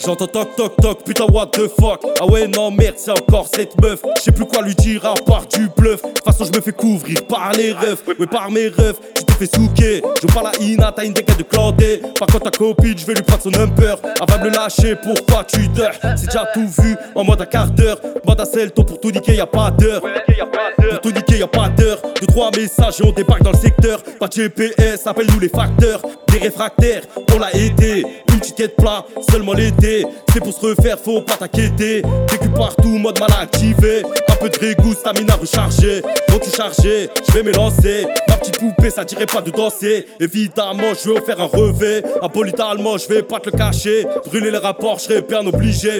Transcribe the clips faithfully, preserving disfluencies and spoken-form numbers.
J'entends toc toc toc, putain what the fuck. Ah ouais non merde c'est encore cette meuf. J'sais plus quoi lui dire à part du bluff. De toute façon je me fais couvrir par les refs. Ouais par mes refs, tu te fais souquer. Je parle à Ina, t'as une décade de clandé. Par contre ta copine, je vais lui prendre son number. Elle va me le lâcher pour pas tu dors. C'est déjà tout vu en mode à quart d'heure. Mode à Celto pour tout niquer, y'a pas d'heure. Pour tout niquer, y'a pas d'heure. Deux trois messages et on débarque dans le secteur. Pas de G P S, appelle-nous les facteurs. Des réfractaires, on l'a aidé. Une ticket plat, seulement l'été. C'est pour se refaire, faut pas t'inquiéter. Vécu partout, mode mal activé. Un peu de régout, stamina rechargé. Faut tout charger, je vais m'élancer. Ma petite poupée, ça dirait pas de danser. Évidemment, je vais faire un revêt. Apolitalement, je vais pas te le cacher. Brûler les rapports, je serais bien obligé.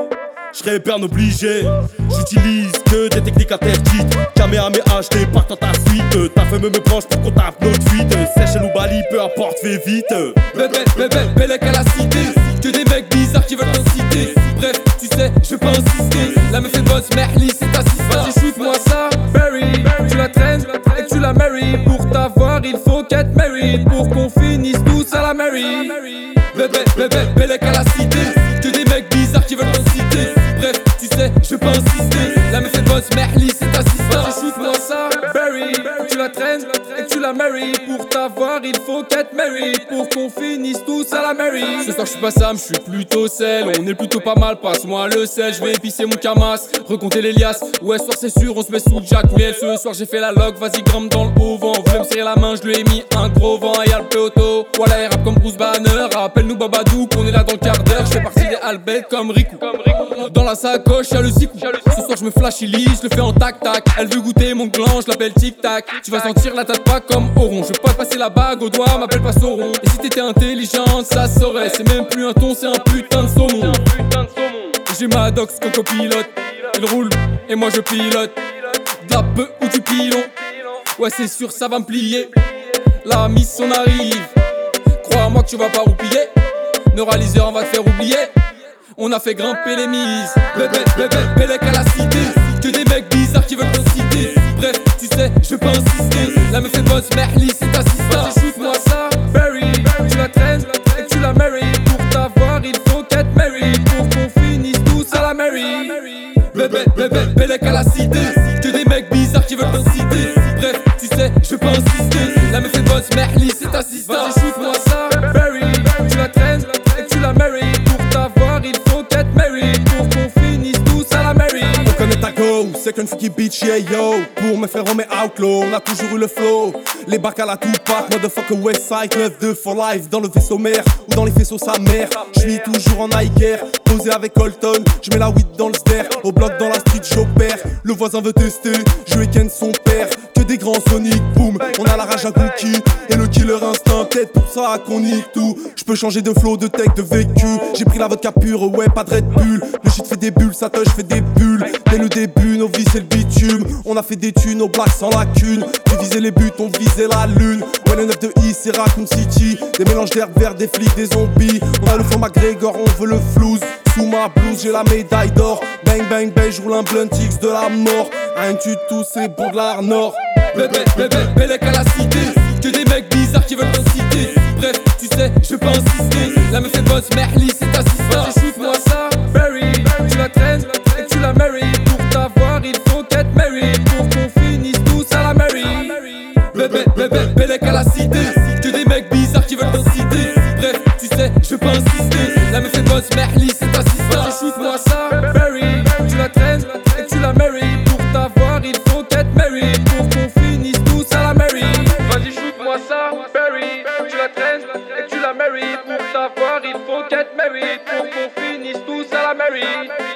Je serais bien obligé. J'utilise que des techniques interdites. Kamehameha, je débarque dans ta suite. Ta femme me branche pour qu'on tape notre fuite. Sèche ou Bali, peu importe, fais vite. Bébé, bébé, bélec à la cité. Que des mecs bizarres qui veulent t'inciter. Bref, tu sais, je vais pas insister. La meuf est boss, Merly, c'est ta sister. Vas-y, shoot-moi ça, Barry. Tu la traînes et que tu la marries. Pour t'avoir, il faut qu'être married. Pour qu'on finisse tous à la Mary. Bébé, bébé, bélec à la cité. Que des mecs bizarres qui veulent t'inciter. Bref, tu sais, je vais pas insister. La meuf est boss, Merly, c'est ta sister. Vas-y, shoot-moi ça, Barry. Tu la traînes et que tu la marries. Pour t'avoir, il faut qu'être married. Pour qu'on finisse tous à la Mary. Ce soir, je suis pas Sam, je suis plutôt sel. On est plutôt pas mal, passe-moi le sel. Je vais épicer mon camas, recompter les liasses. Ouais, ce soir, c'est sûr, on se met sous Jack Miel. Ce soir, j'ai fait la log, vas-y, grimpe dans le haut vent. Voulait me serrer la main, je lui ai mis un gros vent. Y'a le péoto, voilà, il rappe comme Bruce Banner. Rappelle-nous Babadou, qu'on est là dans le quart d'heure. Je fais partie des Albert comme Riku. Dans la sacoche, y'a le zicou. Ce soir, je me flashilise, je le fais en tac-tac. Elle veut goûter mon gland, je l'appelle tic-tac. Tu vas sentir la tête pas comme Oron. Je vais pas te passer la bague au doigt, m'appelle pas Sauron. Et si t'étais intelligente, ça saurait. C'est même plus un ton, c'est un putain de saumon. J'ai ma dox coco-pilote. Il roule et moi je pilote. De la peu ou du pilon. Ouais, c'est sûr, ça va me plier. La mise on arrive. Crois-moi que tu vas pas roupiller. Neuraliseur, on va te faire oublier. On a fait grimper les mises. Bébé, bébé, bélec à la cité. Que des mecs bizarres qui veulent t'inciter. Bref, tu sais, je vais pas insister. La meuf est boss, Merly, c'est ta sister. Vas-y, shoot-moi ça, Barry. Tu la traînes et que tu la marries. Pour t'avoir, il faut qu'être married. Pour qu'on finisse tous à la Mary. Bébé, bébé, bélec à la cité. Que des mecs bizarres qui veulent t'inciter. Bref, tu sais, je vais pas insister. La meuf est boss, Merly, c'est ta sister. Vas-y, shoot-moi ça, Barry. Tu la traînes et que tu la marries. Pour t'avoir, il faut qu'être married. Pour qu'on finisse tous à la Mary. On connaît ta go, second freaky bitch, yeah yo. Pour me faire on met outlaw, on a toujours eu le flow. Les bacs à la Tupac, motherfucker Westside, neuf deux for life. Dans le vaisseau mère ou dans les vaisseaux sa mère. J'suis toujours en Nike, posé avec Colton. J'mets la weed dans le ster, au bloc dans la street j'opère. Le voisin veut tester, je week-end son père. Que des grands Sonic, boom, on a la rage à Gookie. Et le killer instinct, peut-être pour ça qu'on nique tout. J'peux changer de flow, de tech, de vécu. J'ai pris la vodka pure, ouais, pas de Red Bull. Le shit fait des bulles, ça touche, fait des bulles. Dès le début, nos vies c'est le bitume. On a fait des thunes, nos blacks sans lacune. Tu visais les buts, on visait la lune. Ouais, le neuf de I, c'est Raccoon City. Des mélanges d'herbes vertes, des flics, des zombies. On a le fond McGregor, on veut le flouze. Sous ma blouse, j'ai la médaille d'or. Bang bang bang, j'roule un blunt X de la mort. Rien que tu tous, c'est bon de l'art nord. Bébé, bébé, bélec à la cité. Que des mecs bizarres qui veulent t'inciter. Bref, tu sais, je vais pas insister. La meuf est boss, Merly, c'est ta sister. Vas-y, shoot-moi ça, Barry. Tu la traînes et que tu la marries. Pour t'avoir, il faut qu'être married. Pour qu'on finisse tous à la Mary. Bébé, bébé, bélec à la cité. Que des mecs bizarres qui veulent t'inciter. Bref, tu sais, je vais pas insister. La meuf est boss, Merly, c'est ta sister. Vas-y, shoot-moi ça, Barry. Tu la traînes et que tu la marries. Pour t'avoir, il faut qu'être married. Pour qu'on finisse tous à la Mary. Vas-y, shoot-moi ça, Barry. Tu la traînes et que tu la marries. Pour t'avoir, il faut qu'être married. Pour qu'on finisse tous à la Mary.